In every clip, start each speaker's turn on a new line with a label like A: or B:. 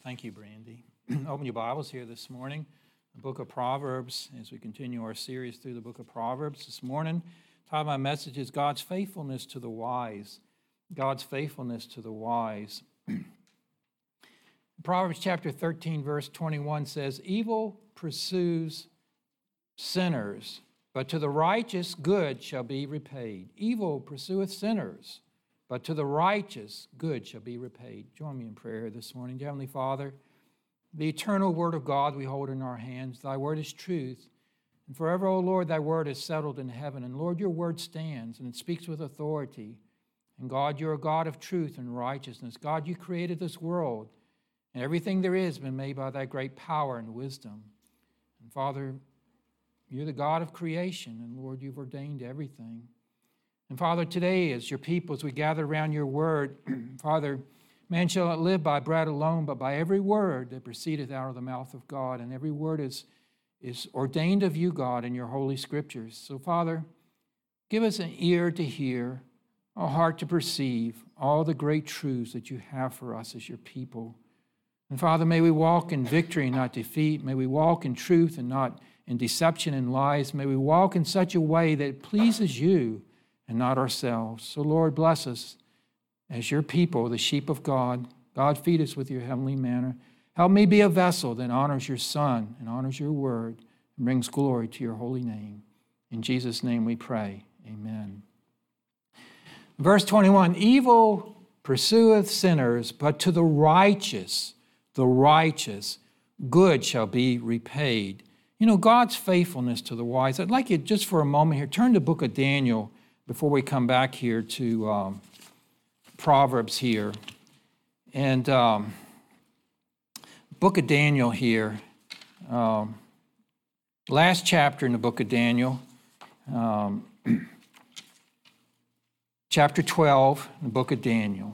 A: Thank you, Brandy. Open your Bibles here this morning, the book of Proverbs, as we continue our series through the book of Proverbs this morning. The title of my message is God's Faithfulness to the Wise. God's Faithfulness to the Wise. Proverbs chapter 13, verse 21 says, "Evil pursues sinners, but to the righteous good shall be repaid. Evil pursueth sinners, but to the righteous good shall be repaid." Join me in prayer this morning. Dear Heavenly Father, the eternal Word of God we hold in our hands. Thy Word is truth. And forever, O Lord, Thy Word is settled in heaven. And Lord, Your Word stands and it speaks with authority. And God, You're a God of truth and righteousness. God, You created this world. And everything there is has been made by Thy great power and wisdom. And Father, You're the God of creation. And Lord, You've ordained everything. And Father, today as Your people, as we gather around Your Word, Father, man shall not live by bread alone, but by every word that proceedeth out of the mouth of God. And every word is ordained of You, God, in Your holy scriptures. So Father, give us an ear to hear, a heart to perceive all the great truths that You have for us as Your people. And Father, may we walk in victory and not defeat. May we walk in truth and not in deception and lies. May we walk in such a way that pleases You and not ourselves. So Lord, bless us as Your people, the sheep of God. God, feed us with Your heavenly manna. Help me be a vessel that honors Your Son and honors Your word and brings glory to Your holy name. In Jesus' name we pray. Amen. Verse 21, "Evil pursueth sinners, but to the righteous, good shall be repaid." You know, God's faithfulness to the wise. I'd like you just for a moment here, turn to the book of Daniel before we come back here to Proverbs here. And book of Daniel here, last chapter in the book of Daniel, chapter 12 in the book of Daniel.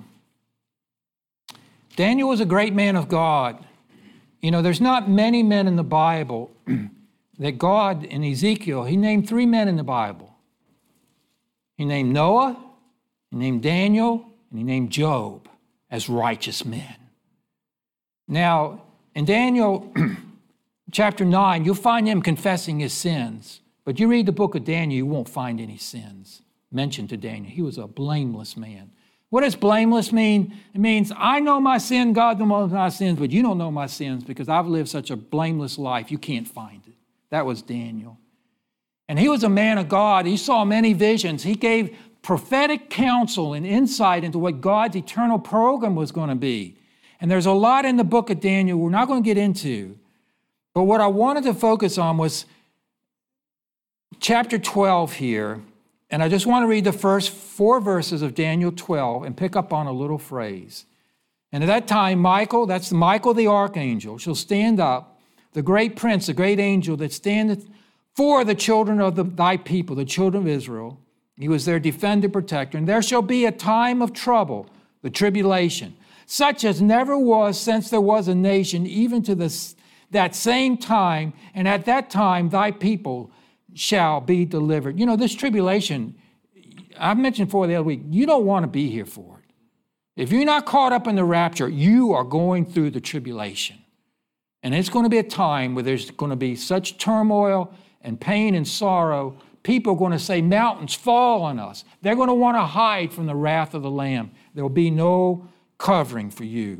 A: Daniel was a great man of God. You know, there's not many men in the Bible that God, in Ezekiel, He named 3 men in the Bible. He named Noah, He named Daniel, and He named Job as righteous men. Now, in Daniel chapter 9, you'll find him confessing his sins. But you read the book of Daniel, you won't find any sins mentioned to Daniel. He was a blameless man. What does blameless mean? It means, I know my sin, God knows my sins, but you don't know my sins because I've lived such a blameless life, you can't find it. That was Daniel. And he was a man of God. He saw many visions. He gave prophetic counsel and insight into what God's eternal program was going to be. And there's a lot in the book of Daniel we're not going to get into. But what I wanted to focus on was chapter 12 here. And I just want to read the first 4 verses of Daniel 12 and pick up on a little phrase. "And at that time, Michael," that's Michael the archangel, "shall stand up, the great prince, the great angel that standeth for the children of thy people, the children of Israel. He was their defender, protector. And there shall be a time of trouble, the tribulation, such as never was since there was a nation, even to that same time. And at that time thy people shall be delivered." You know, this tribulation, I mentioned before the other week, you don't want to be here for it. If you're not caught up in the rapture, you are going through the tribulation. And it's going to be a time where there's going to be such turmoil and pain and sorrow. People are going to say, mountains fall on us. They're going to want to hide from the wrath of the Lamb. There will be no covering for you.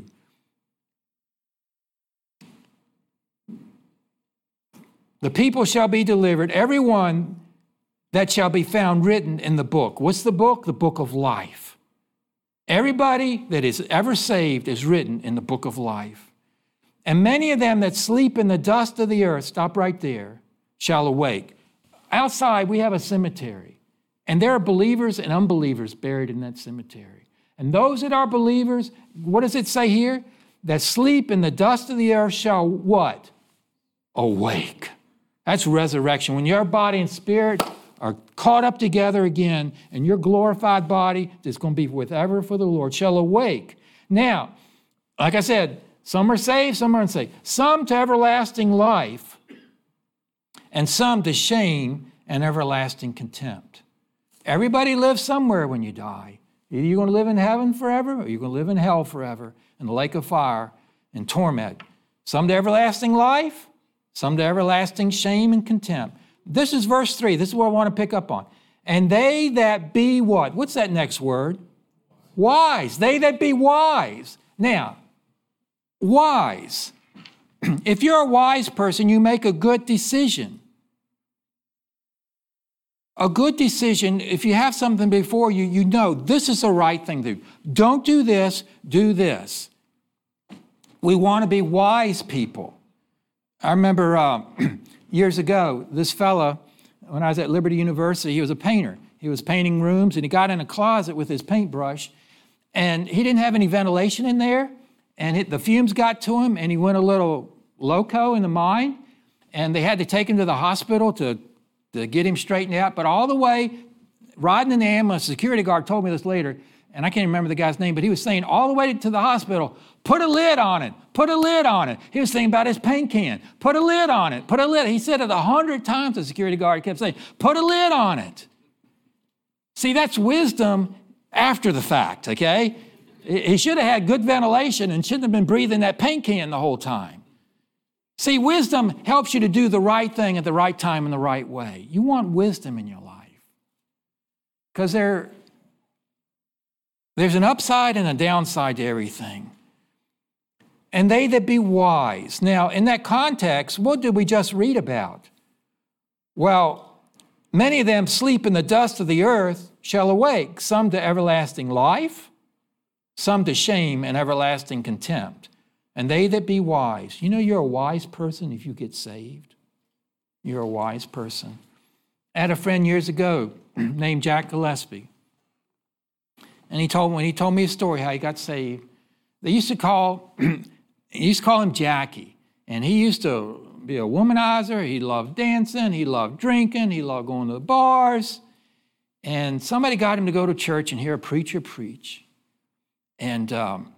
A: "The people shall be delivered, every one that shall be found written in the book." What's the book? The book of life. Everybody that is ever saved is written in the book of life. "And many of them that sleep in the dust of the earth," stop right there, "shall awake." Outside, we have a cemetery, and there are believers and unbelievers buried in that cemetery. And those that are believers, what does it say here? That sleep in the dust of the earth shall what? Awake. That's resurrection. When your body and spirit are caught up together again, and your glorified body that's going to be forever for the Lord shall awake. Now, like I said, some are saved, some are unsaved. Some to everlasting life, and some to shame and everlasting contempt. Everybody lives somewhere when you die. Either you're going to live in heaven forever or you're going to live in hell forever in the lake of fire. and torment. Some to everlasting life, some to everlasting shame and contempt. This is verse 3. This is what I want to pick up on. And they that be what? What's that next word? Wise. They that be wise. Now, wise. If you're a wise person, you make a good decision. A good decision, if you have something before you, you know this is the right thing to do. Don't do this, do this. We want to be wise people. I remember years ago, this fella, when I was at Liberty University, he was a painter. He was painting rooms, and he got in a closet with his paintbrush, and he didn't have any ventilation in there, and the fumes got to him, and he went a little loco in the mind, and they had to take him to the hospital to get him straightened out. But all the way, riding in the ambulance, a security guard told me this later, and I can't remember the guy's name, but he was saying all the way to the hospital, put a lid on it, put a lid on it. He was thinking about his paint can, put a lid on it, put a lid. He said it 100 times, the security guard kept saying, put a lid on it. See, that's wisdom after the fact, okay? He should have had good ventilation and shouldn't have been breathing that paint can the whole time. See, wisdom helps you to do the right thing at the right time in the right way. You want wisdom in your life. Because there's an upside and a downside to everything. And they that be wise. Now, in that context, what did we just read about? Well, many of them sleep in the dust of the earth shall awake, some to everlasting life, some to shame and everlasting contempt. And they that be wise. You know you're a wise person if you get saved. You're a wise person. I had a friend years ago named Jack Gillespie. And when he told me a story how he got saved, they used to call him Jackie. And he used to be a womanizer. He loved dancing. He loved drinking. He loved going to the bars. And somebody got him to go to church and hear a preacher preach. And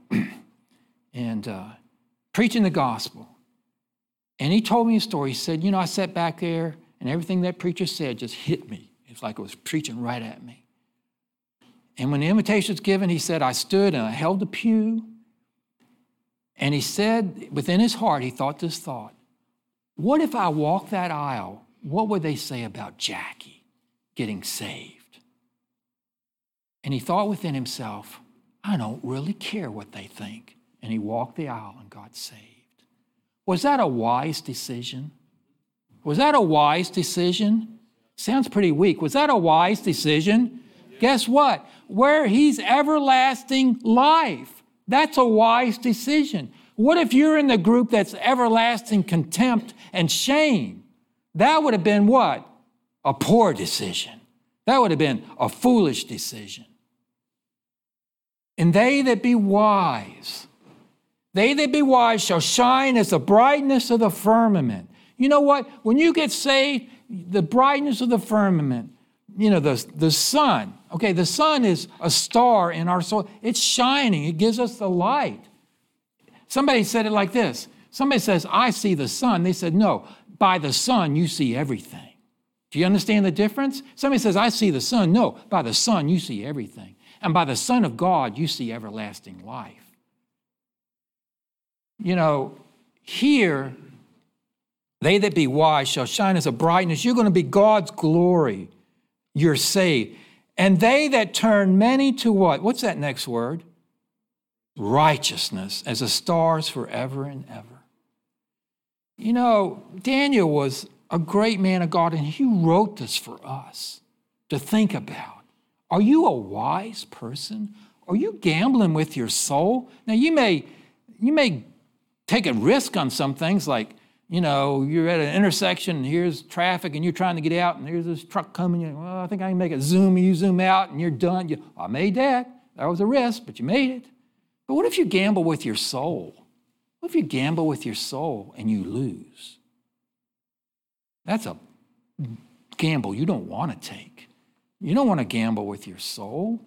A: preaching the gospel. And he told me a story. He said, I sat back there and everything that preacher said just hit me. It's like it was preaching right at me. And when the invitation was given, he said, I stood and I held the pew. And he said, within his heart, he thought this thought, what if I walk that aisle? What would they say about Jackie getting saved? And he thought within himself, I don't really care what they think. And he walked the aisle and got saved. Was that a wise decision? Was that a wise decision? Sounds pretty weak. Was that a wise decision? Yeah. Guess what? Where he's everlasting life. That's a wise decision. What if you're in the group that's everlasting contempt and shame? That would have been what? A poor decision. That would have been a foolish decision. And they that be wise shall shine as the brightness of the firmament. You know what? When you get saved, the brightness of the firmament, the sun. Okay, the sun is a star in our soul. It's shining. It gives us the light. Somebody said it like this. Somebody says, I see the sun. They said, no, by the sun you see everything. Do you understand the difference? Somebody says, I see the sun. No, by the sun you see everything. And by the Son of God you see everlasting life. Here, they that be wise shall shine as a brightness. You're going to be God's glory. You're saved. And they that turn many to what? What's that next word? Righteousness, as the stars forever and ever. Daniel was a great man of God, and he wrote this for us to think about. Are you a wise person? Are you gambling with your soul? Now, you may take a risk on some things like, you're at an intersection and here's traffic and you're trying to get out and here's this truck coming. Well, I think I can make it zoom. You zoom out and you're done. I made that. That was a risk, but you made it. But what if you gamble with your soul? What if you gamble with your soul and you lose? That's a gamble you don't want to take. You don't want to gamble with your soul.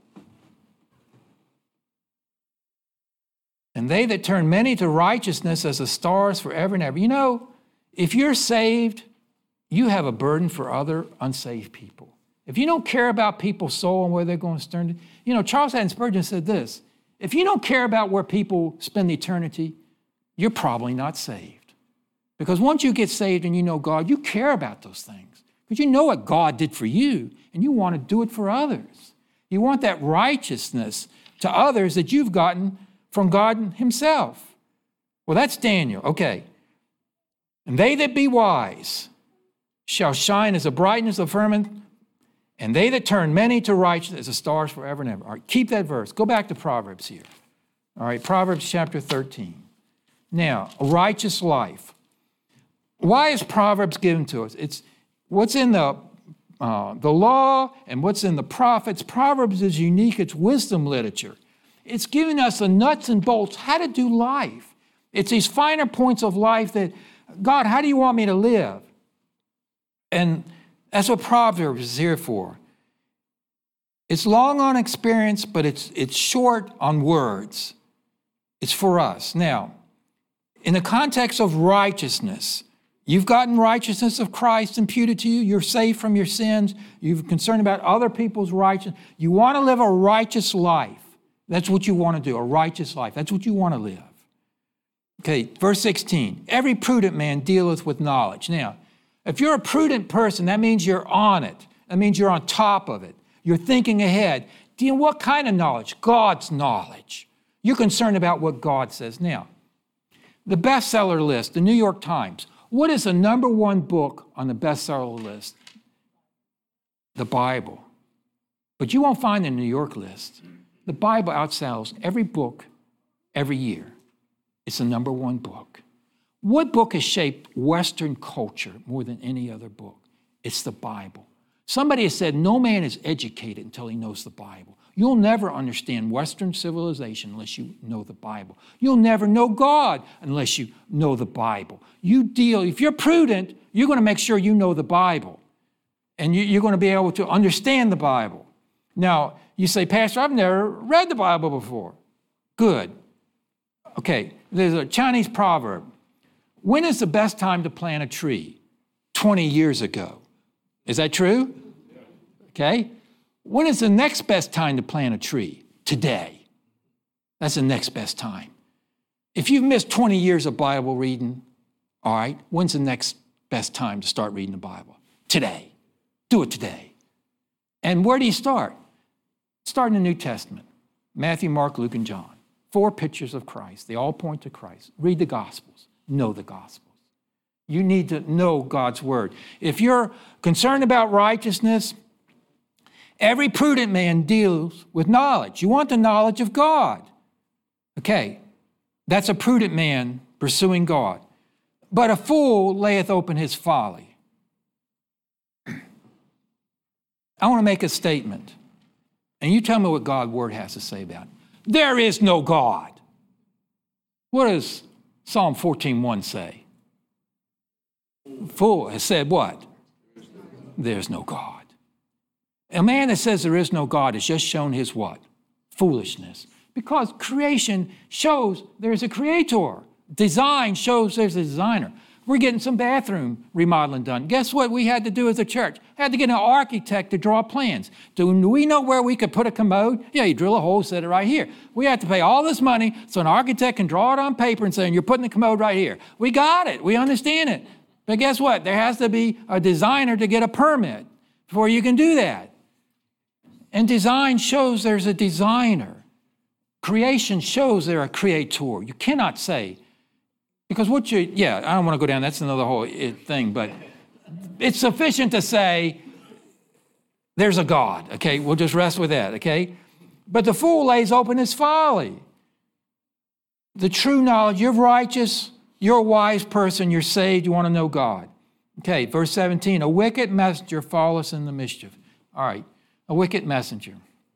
A: And they that turn many to righteousness as the stars forever and ever. If you're saved, you have a burden for other unsaved people. If you don't care about people's soul and where they're going to spend, Charles Haddon Spurgeon said this, if you don't care about where people spend eternity, you're probably not saved. Because once you get saved and you know God, you care about those things. Because you know what God did for you, and you want to do it for others. You want that righteousness to others that you've gotten from God himself. Well, that's Daniel. Okay. And they that be wise shall shine as the brightness of the firmament, and they that turn many to righteousness as the stars forever and ever. All right, keep that verse. Go back to Proverbs here. All right, Proverbs chapter 13. Now, a righteous life. Why is Proverbs given to us? It's what's in the law and what's in the prophets. Proverbs is unique. It's wisdom literature. It's giving us the nuts and bolts, how to do life. It's these finer points of life that, God, how do you want me to live? And that's what Proverbs is here for. It's long on experience, but it's short on words. It's for us. Now, in the context of righteousness, you've gotten righteousness of Christ imputed to you. You're saved from your sins. You're concerned about other people's righteousness. You want to live a righteous life. That's what you want to do, a righteous life. That's what you want to live. Okay, verse 16. Every prudent man dealeth with knowledge. Now, if you're a prudent person, that means you're on it. That means you're on top of it. You're thinking ahead. What kind of knowledge? God's knowledge. You're concerned about what God says. Now, the bestseller list, the New York Times. What is the number one book on the bestseller list? The Bible. But you won't find the New York list. The Bible outsells every book every year. It's the number one book. What book has shaped Western culture more than any other book? It's the Bible. Somebody has said, no man is educated until he knows the Bible. You'll never understand Western civilization unless you know the Bible. You'll never know God unless you know the Bible. If you're prudent, you're going to make sure you know the Bible. And you're going to be able to understand the Bible. Now, you say, Pastor, I've never read the Bible before. Good. Okay, there's a Chinese proverb. When is the best time to plant a tree? 20 years ago. Is that true? Okay. When is the next best time to plant a tree? Today. That's the next best time. If you've missed 20 years of Bible reading, all right, when's the next best time to start reading the Bible? Today. Do it today. And where do you start? Start in the New Testament. Matthew, Mark, Luke, and John. 4 pictures of Christ. They all point to Christ. Read the Gospels. Know the Gospels. You need to know God's word. If you're concerned about righteousness, every prudent man deals with knowledge. You want the knowledge of God. Okay, that's a prudent man pursuing God. But a fool layeth open his folly. I want to make a statement, and you tell me what God's word has to say about it. There is no God. What does Psalm 14:1 say? Fool has said what? There's no God. A man that says there is no God has just shown his what? Foolishness. Because creation shows there's a creator. Design shows there's a designer. We're getting some bathroom remodeling done. Guess what we had to do as a church? Had to get an architect to draw plans. Do we know where we could put a commode? Yeah, you drill a hole, set it right here. We had to pay all this money so an architect can draw it on paper and say, you're putting the commode right here. We got it. We understand it. But guess what? There has to be a designer to get a permit before you can do that. And design shows there's a designer. Creation shows there's a creator. You cannot say, because I don't want to go down, that's another whole thing, but it's sufficient to say there's a God, okay? We'll just rest with that, okay? But the fool lays open his folly. The true knowledge, you're righteous, you're a wise person, you're saved, you want to know God. Okay, verse 17, a wicked messenger falleth in the mischief. All right, a wicked messenger.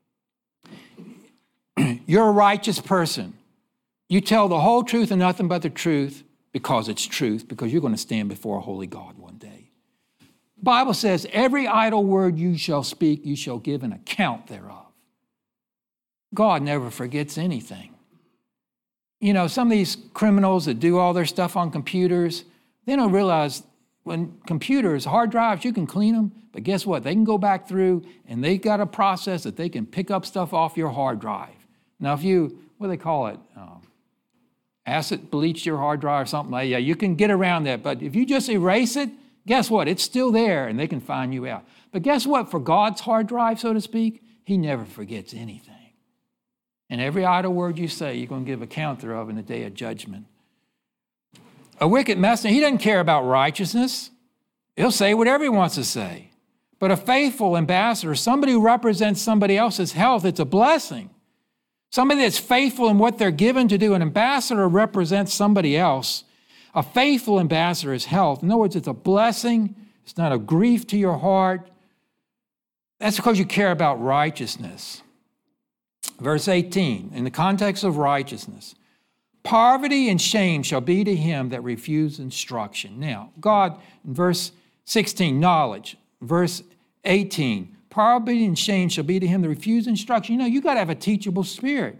A: You're a righteous person. You tell the whole truth and nothing but the truth because it's truth, because you're going to stand before a holy God one day. The Bible says, every idle word you shall speak, you shall give an account thereof. God never forgets anything. You know, some of these criminals that do all their stuff on computers, they don't realize when computers, hard drives, you can clean them, but guess what? They can go back through and they got a process that they can pick up stuff off your hard drive. Now, if you, what do they call it? acid bleached your hard drive or something like that, yeah, you can get around that. But if you just erase it, guess what? It's still there and they can find you out. But guess what? For God's hard drive, so to speak, he never forgets anything. And every idle word you say, you're going to give account thereof in the day of judgment. A wicked messenger, he doesn't care about righteousness. He'll say whatever he wants to say. But a faithful ambassador, somebody who represents somebody else's health, it's a blessing. Somebody that's faithful in what they're given to do. An ambassador represents somebody else. A faithful ambassador is health. In other words, it's a blessing. It's not a grief to your heart. That's because you care about righteousness. Verse 18, in the context of righteousness, poverty and shame shall be to him that refuse instruction. Now, God, in verse 16, knowledge. Verse 18, poverty and shame shall be to him that refuse instruction. You know, you got to have a teachable spirit.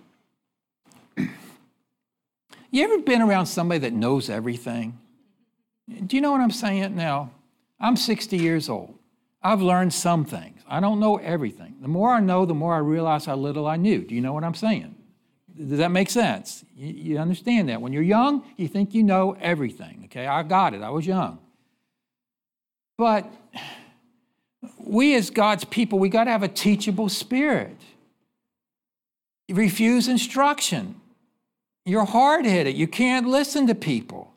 A: You ever been around somebody that knows everything? Do you know what I'm saying? Now, I'm 60 years old. I've learned some things. I don't know everything. The more I know, the more I realize how little I knew. Do you know what I'm saying? Does that make sense? You understand that. When you're young, you think you know everything. Okay, I got it. I was young. But we as God's people, we got to have a teachable spirit. You refuse instruction. You're hard-headed. You can't listen to people.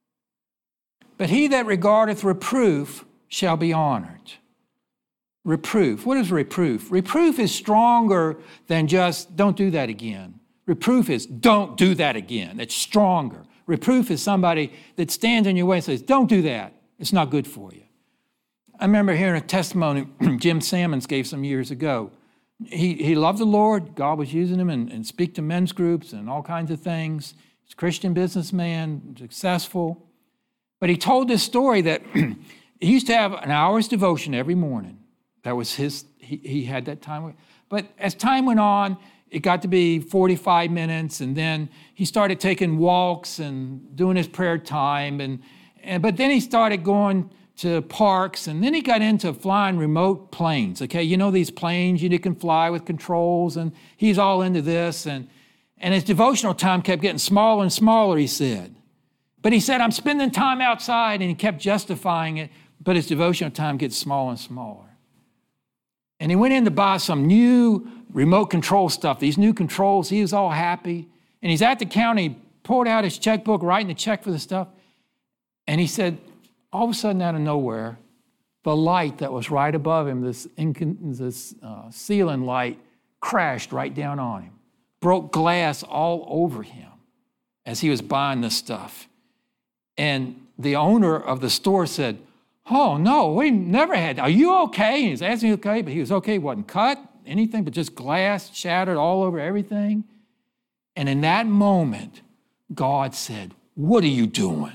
A: But he that regardeth reproof shall be honored. Reproof. What is reproof? Reproof is stronger than just don't do that again. Reproof is don't do that again. It's stronger. Reproof is somebody that stands in your way and says, don't do that. It's not good for you. I remember hearing a testimony Jim Sammons gave some years ago. He loved the Lord. God was using him and speak to men's groups and all kinds of things. He's a Christian businessman, successful. But he told this story that he used to have an hour's devotion every morning. That was he had that time. But as time went on, it got to be 45 minutes, and then he started taking walks and doing his prayer time. But then he started going to parks, and then he got into flying remote planes. Okay, you know these planes you can fly with controls, and he's all into this. And his devotional time kept getting smaller and smaller, he said. But he said, I'm spending time outside, and he kept justifying it, but his devotional time gets smaller and smaller. And he went in to buy some new remote control stuff, these new controls. He was all happy. And he's at the counter, he pulled out his checkbook, writing the check for the stuff. And he said, all of a sudden, out of nowhere, the light that was right above him, this ceiling light, crashed right down on him, broke glass all over him as he was buying this stuff. And the owner of the store said, oh, no, we never had. Are you okay? And he was asking okay, but he was okay. He wasn't cut, anything, but just glass shattered all over everything. And in that moment, God said, what are you doing?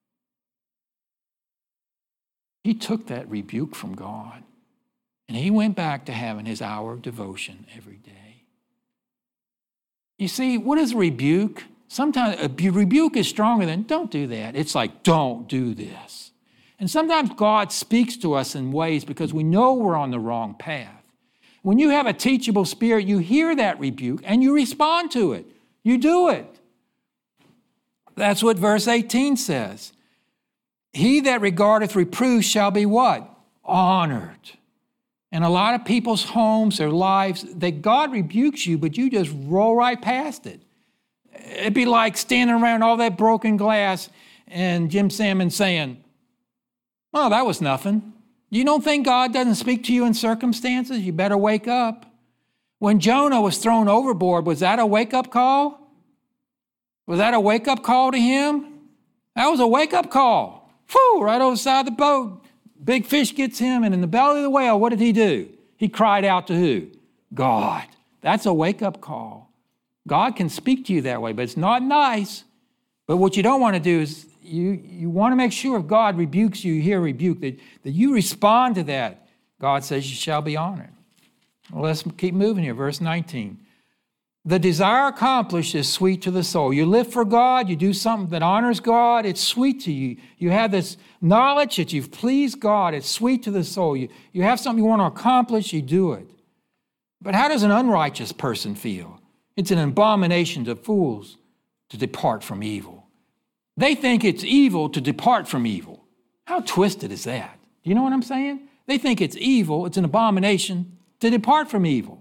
A: He took that rebuke from God, and he went back to having his hour of devotion every day. You see, what is rebuke? Sometimes a rebuke is stronger than don't do that. It's like, don't do this. And sometimes God speaks to us in ways because we know we're on the wrong path. When you have a teachable spirit, you hear that rebuke and you respond to it. You do it. That's what verse 18 says. He that regardeth reproof shall be what? Honored. And a lot of people's homes, their lives, God rebukes you, but you just roll right past it. It'd be like standing around all that broken glass and Jim Sammons saying, oh, that was nothing. You don't think God doesn't speak to you in circumstances? You better wake up. When Jonah was thrown overboard, was that a wake-up call? Was that a wake-up call to him? That was a wake-up call. Whew, right over the side of the boat. Big fish gets him, and in the belly of the whale, what did he do? He cried out to who? God. That's a wake-up call. God can speak to you that way, but it's not nice. But what you don't want to do is you want to make sure if God rebukes you, you hear a rebuke, that you respond to that. God says you shall be honored. Well, let's keep moving here. Verse 19. The desire accomplished is sweet to the soul. You live for God. You do something that honors God. It's sweet to you. You have this knowledge that you've pleased God. It's sweet to the soul. You have something you want to accomplish. You do it. But how does an unrighteous person feel? It's an abomination to fools. to depart from evil. They think it's evil to depart from evil. How twisted is that? Do you know what I'm saying? They think it's evil, it's an abomination to depart from evil.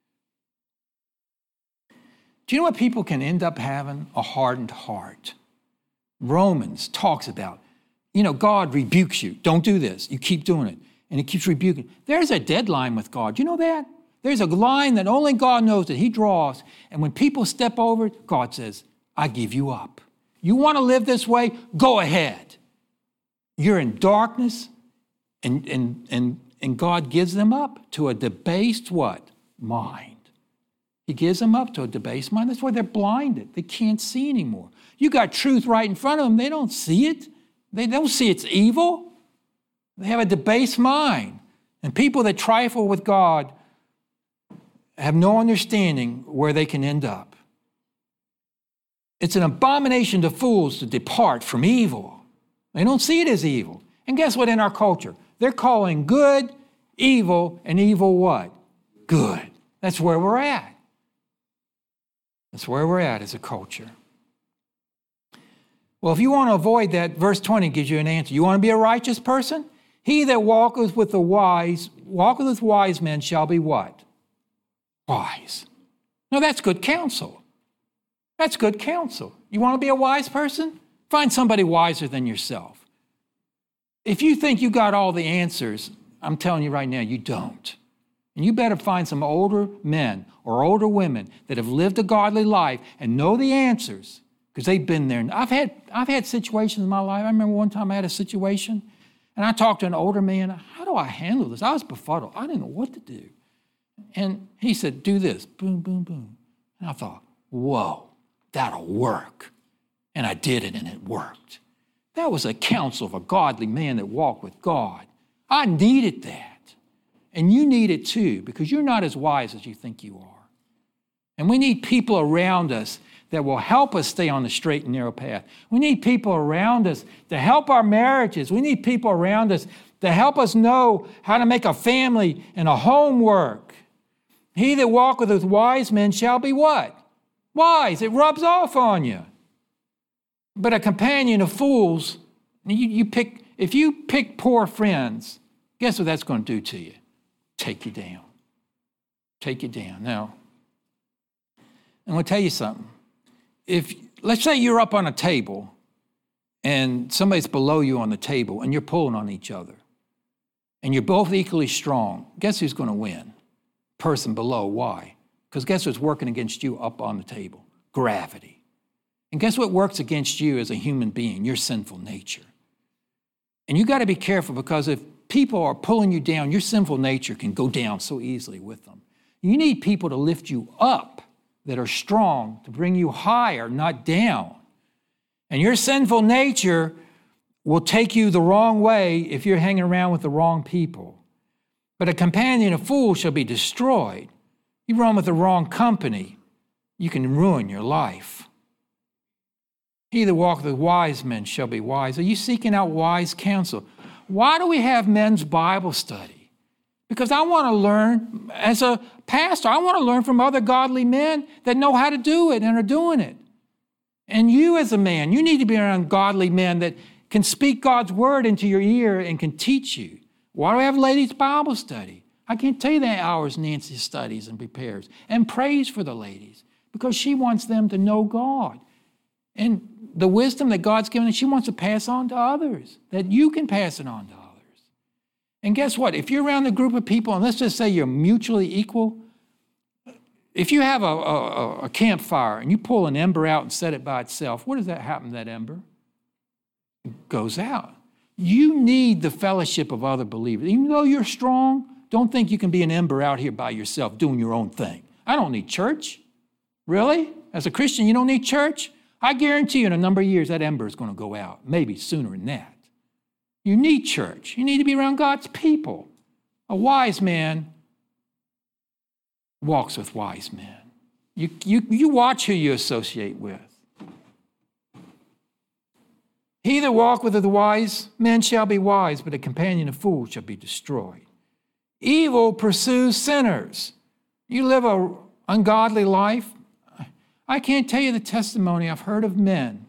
A: Do you know what people can end up having? A hardened heart. Romans talks about, God rebukes you. Don't do this. You keep doing it. And he keeps rebuking. There's a deadline with God. Do you know that? There's a line that only God knows that he draws. And when people step over it, God says, I give you up. You want to live this way? Go ahead. You're in darkness, and God gives them up to a debased what? Mind. He gives them up to a debased mind. That's why they're blinded. They can't see anymore. You got truth right in front of them. They don't see it. They don't see it's evil. They have a debased mind. And people that trifle with God have no understanding where they can end up. It's an abomination to fools to depart from evil. They don't see it as evil. And guess what in our culture? They're calling good evil and evil what? Good. That's where we're at. That's where we're at as a culture. Well, if you want to avoid that, verse 20 gives you an answer. You want to be a righteous person? He that walketh with wise men shall be what? Wise. Now that's good counsel. That's good counsel. You want to be a wise person? Find somebody wiser than yourself. If you think you got all the answers, I'm telling you right now, you don't. And you better find some older men or older women that have lived a godly life and know the answers, because they've been there. I've had situations in my life. I remember one time I had a situation, and I talked to an older man. How do I handle this? I was befuddled. I didn't know what to do. And he said, do this. Boom, boom, boom. And I thought, whoa, that'll work. And I did it, and it worked. That was a counsel of a godly man that walked with God. I needed that. And you need it too, because you're not as wise as you think you are. And we need people around us that will help us stay on the straight and narrow path. We need people around us to help our marriages. We need people around us to help us know how to make a family and a home work. He that walketh with wise men shall be what? Wise. It rubs off on you. But a companion of fools, if you pick poor friends, guess what that's going to do to you? Take you down. Take you down. Now, I'm going to tell you something. Let's say you're up on a table and somebody's below you on the table and you're pulling on each other and you're both equally strong, guess who's going to win? Person below. Why? Because guess what's working against you up on the table? Gravity. And guess what works against you as a human being? Your sinful nature. And you got to be careful, because if people are pulling you down, your sinful nature can go down so easily with them. You need people to lift you up that are strong, to bring you higher, not down. And your sinful nature will take you the wrong way if you're hanging around with the wrong people. But a companion of fools shall be destroyed. You run with the wrong company, you can ruin your life. He that walketh with wise men shall be wise. Are you seeking out wise counsel? Why do we have men's Bible study? Because I want to learn, as a pastor, I want to learn from other godly men that know how to do it and are doing it. And you as a man, you need to be around godly men that can speak God's word into your ear and can teach you. Why do we have ladies' Bible study? I can't tell you the hours Nancy studies and prepares and prays for the ladies, because she wants them to know God. And the wisdom that God's given, she wants to pass on to others, that you can pass it on to others. And guess what? If you're around a group of people, and let's just say you're mutually equal, if you have a campfire and you pull an ember out and set it by itself, what does that happen to that ember? It goes out. You need the fellowship of other believers. Even though you're strong, don't think you can be an ember out here by yourself doing your own thing. I don't need church. Really? As a Christian, you don't need church? I guarantee you in a number of years that ember is going to go out, maybe sooner than that. You need church. You need to be around God's people. A wise man walks with wise men. You watch who you associate with. He that walketh with the wise men shall be wise, but a companion of fools shall be destroyed. Evil pursues sinners. You live an ungodly life. I can't tell you the testimony I've heard of men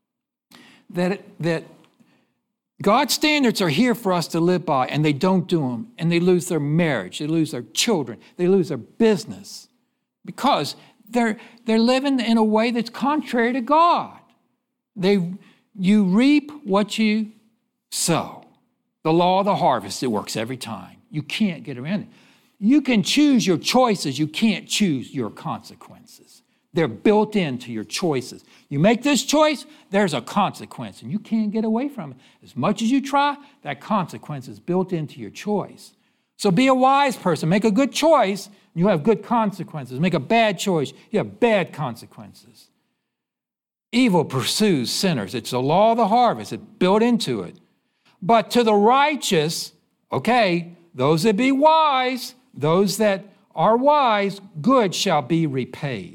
A: that God's standards are here for us to live by, and they don't do them, and they lose their marriage, they lose their children, they lose their business, because they're living in a way that's contrary to God. You reap what you sow. The law of the harvest, it works every time. You can't get around it. You can choose your choices. You can't choose your consequences. They're built into your choices. You make this choice, there's a consequence, and you can't get away from it. As much as you try, that consequence is built into your choice. So be a wise person. Make a good choice, and you have good consequences. Make a bad choice, you have bad consequences. Evil pursues sinners. It's the law of the harvest. It's built into it. But to the righteous, okay, those that be wise, those that are wise, good shall be repaid.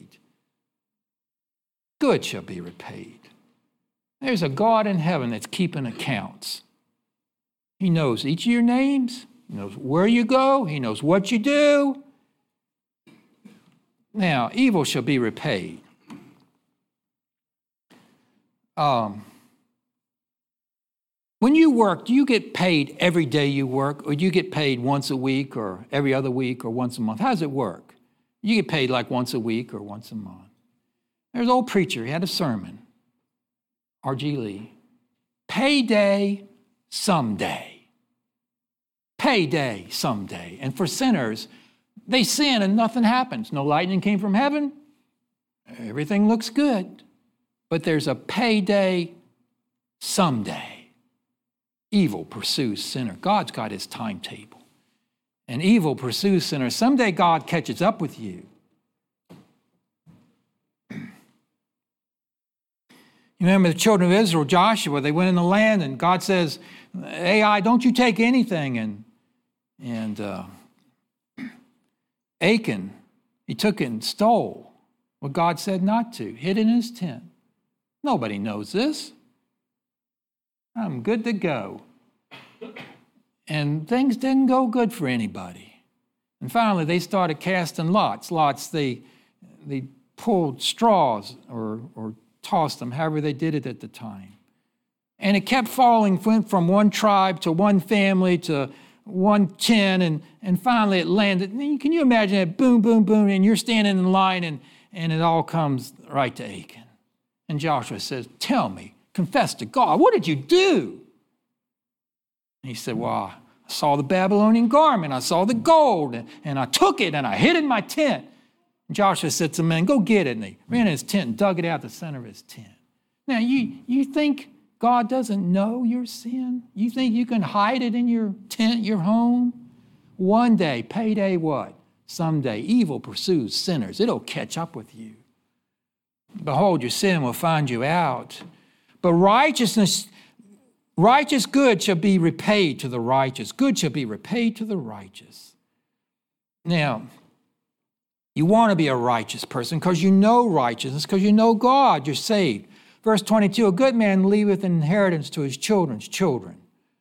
A: Good shall be repaid. There's a God in heaven that's keeping accounts. He knows each of your names. He knows where you go. He knows what you do. Now, evil shall be repaid. When you work, do you get paid every day you work, or do you get paid once a week or every other week or once a month? How does it work? You get paid like once a week or once a month. There's an old preacher, he had a sermon, R.G. Lee. Payday someday. Payday someday. And for sinners, they sin and nothing happens. No lightning came from heaven. Everything looks good. But there's a payday someday. Evil pursues sinner. God's got his timetable. And evil pursues sinners. Someday God catches up with you. You remember the children of Israel, Joshua, they went in the land and God says, Ai, don't you take anything. And Achan, he took it and stole what God said not to, hid in his tent. Nobody knows this. I'm good to go. And things didn't go good for anybody. And finally, they started casting lots. Lots, they pulled straws or tossed them, however they did it at the time. And it kept falling, went from one tribe to one family to 110, and finally it landed. Can you imagine it? Boom, boom, boom, and you're standing in line, and it all comes right to Achan. And Joshua says, tell me, confess to God, what did you do? And he said, well, I saw the Babylonian garment, I saw the gold, and I took it, and I hid it in my tent. And Joshua said to the men, go get it. And they ran in his tent and dug it out the center of his tent. Now, you think God doesn't know your sin? You think you can hide it in your tent, your home? One day, payday what? Someday, evil pursues sinners. It'll catch up with you. Behold, your sin will find you out. But righteous good shall be repaid to the righteous. Good shall be repaid to the righteous. Now, you want to be a righteous person because you know righteousness, because you know God, you're saved. Verse 22, a good man leaveth an inheritance to his children's children.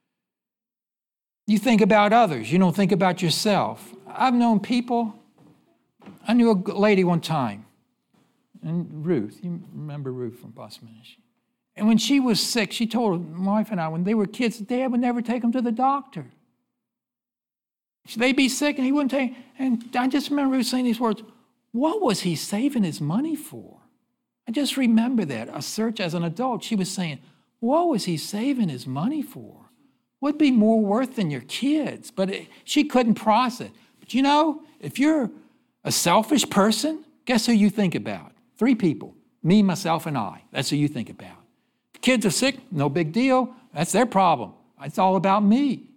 A: You think about others. You don't think about yourself. I've known people. I knew a lady one time, and Ruth. You remember Ruth from bus ministry. And when she was sick, she told my wife and I, when they were kids, Dad would never take them to the doctor. They'd be sick, and he wouldn't take. And I just remember Ruth saying these words, what was he saving his money for? I just remember that, a search as an adult. She was saying, what was he saving his money for? Would be more worth than your kids. But she couldn't process it. But you know, if you're a selfish person, guess who you think about? 3 people, me, myself, and I. That's who you think about. If kids are sick, no big deal. That's their problem. It's all about me.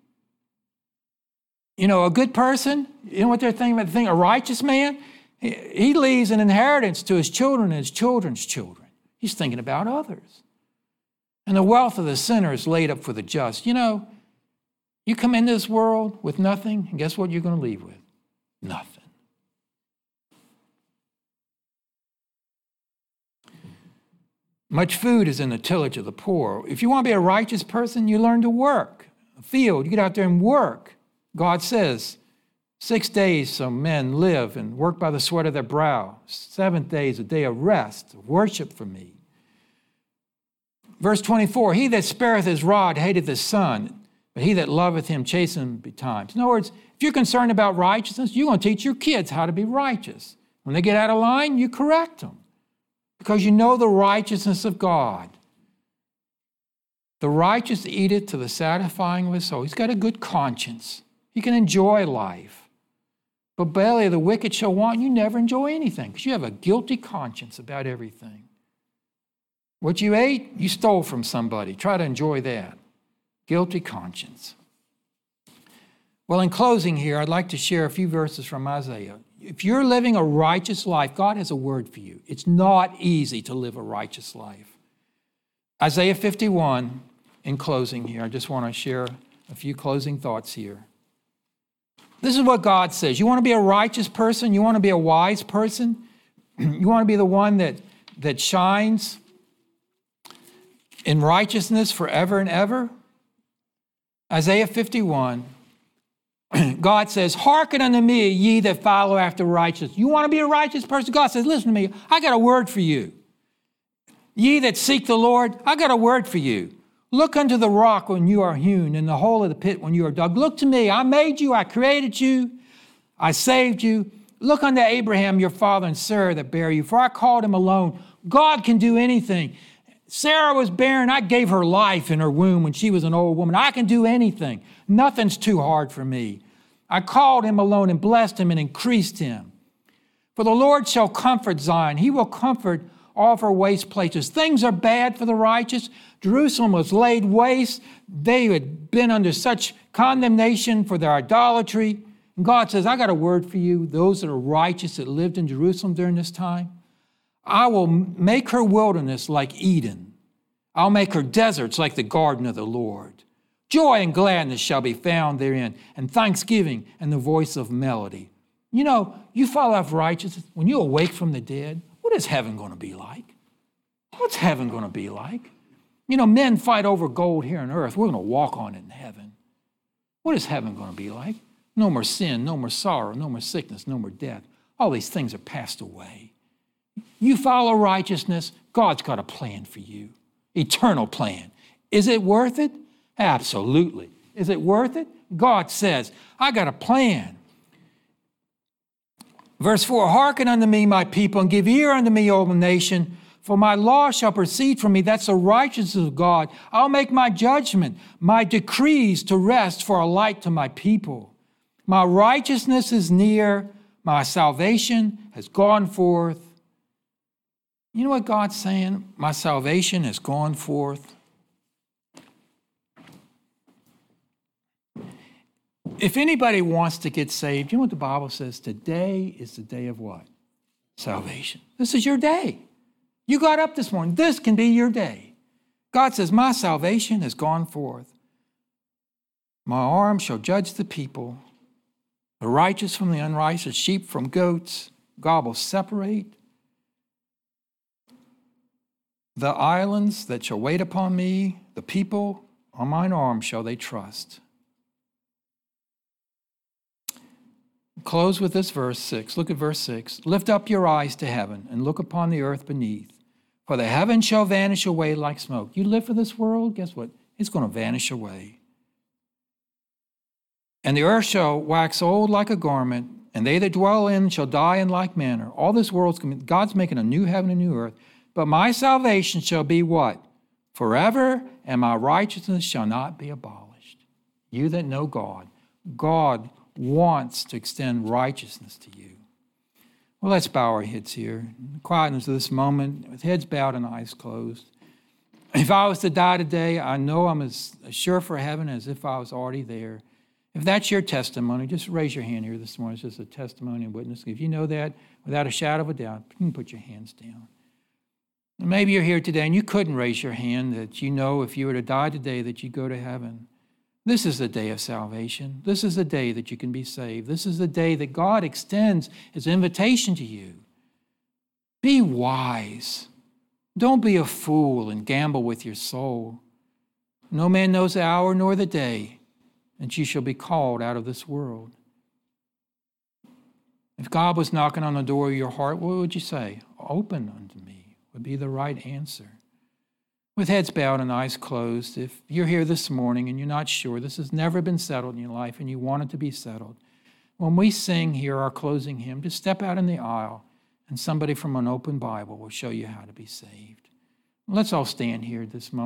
A: You know, a good person, you know what they're thinking about? A righteous man, he leaves an inheritance to his children and his children's children. He's thinking about others. And the wealth of the sinner is laid up for the just. You know, you come into this world with nothing, and guess what you're going to leave with? Nothing. Much food is in the tillage of the poor. If you want to be a righteous person, you learn to work. A field, you get out there and work. God says, 6 days some men live and work by the sweat of their brow. 7th day is a day of rest, of worship for me. Verse 24, he that spareth his rod hateth his son, but he that loveth him chasteneth betimes. In other words, if you're concerned about righteousness, you're going to teach your kids how to be righteous. When they get out of line, you correct them because you know the righteousness of God. The righteous eateth to the satisfying of his soul. He's got a good conscience. He can enjoy life. But belly of the wicked shall want, you never enjoy anything because you have a guilty conscience about everything. What you ate, you stole from somebody. Try to enjoy that. Guilty conscience. Well, in closing here, I'd like to share a few verses from Isaiah. If you're living a righteous life, God has a word for you. It's not easy to live a righteous life. Isaiah 51, in closing here, I just want to share a few closing thoughts here. This is what God says. You want to be a righteous person? You want to be a wise person? You want to be the one that shines in righteousness forever and ever? Isaiah 51, God says, hearken unto me, ye that follow after righteousness. You want to be a righteous person? God says, listen to me, I got a word for you. Ye that seek the Lord, I got a word for you. Look unto the rock when you are hewn, in the hole of the pit when you are dug. Look to me, I made you, I created you, I saved you. Look unto Abraham, your father, and Sarah that bare you, for I called him alone. God can do anything. Sarah was barren. I gave her life in her womb when she was an old woman. I can do anything. Nothing's too hard for me. I called him alone and blessed him and increased him. For the Lord shall comfort Zion. He will comfort all of her waste places. Things are bad for the righteous. Jerusalem was laid waste. They had been under such condemnation for their idolatry. And God says, I got a word for you, those that are righteous that lived in Jerusalem during this time. I will make her wilderness like Eden. I'll make her deserts like the garden of the Lord. Joy and gladness shall be found therein, and thanksgiving and the voice of melody. You know, you follow after righteousness. When you awake from the dead, what is heaven going to be like? What's heaven going to be like? You know, men fight over gold here on earth. We're going to walk on it in heaven. What is heaven going to be like? No more sin, no more sorrow, no more sickness, no more death. All these things are passed away. You follow righteousness, God's got a plan for you. Eternal plan. Is it worth it? Absolutely. Is it worth it? God says, I got a plan. Verse 4, hearken unto me, my people, and give ear unto me, O nation, for my law shall proceed from me. That's the righteousness of God. I'll make my judgment, my decrees to rest for a light to my people. My righteousness is near, my salvation has gone forth. You know what God's saying? My salvation has gone forth. If anybody wants to get saved, you know what the Bible says? Today is the day of what? Salvation. This is your day. You got up this morning. This can be your day. God says, my salvation has gone forth. My arm shall judge the people, the righteous from the unrighteous, sheep from goats. God will separate. The islands that shall wait upon me, the people on mine arm shall they trust. Close with this verse 6. Look at verse 6. Lift up your eyes to heaven and look upon the earth beneath. For the heavens shall vanish away like smoke. You live for this world, guess what? It's going to vanish away. And the earth shall wax old like a garment, and they that dwell in shall die in like manner. All this world's God's making a new heaven and new earth. But my salvation shall be what? Forever, and my righteousness shall not be abolished. You that know God, God wants to extend righteousness to you. Well, let's bow our heads here. In the quietness of this moment, with heads bowed and eyes closed. If I was to die today, I know I'm as sure for heaven as if I was already there. If that's your testimony, just raise your hand here this morning. It's just a testimony and witness. If you know that without a shadow of a doubt, you can put your hands down. And maybe you're here today and you couldn't raise your hand that you know if you were to die today that you'd go to heaven. This is the day of salvation. This is the day that you can be saved. This is the day that God extends his invitation to you. Be wise. Don't be a fool and gamble with your soul. No man knows the hour nor the day, and you shall be called out of this world. If God was knocking on the door of your heart, what would you say? Open unto me would be the right answer. With heads bowed and eyes closed, if you're here this morning and you're not sure, this has never been settled in your life and you want it to be settled, when we sing here our closing hymn, just step out in the aisle and somebody from an open Bible will show you how to be saved. Let's all stand here this moment.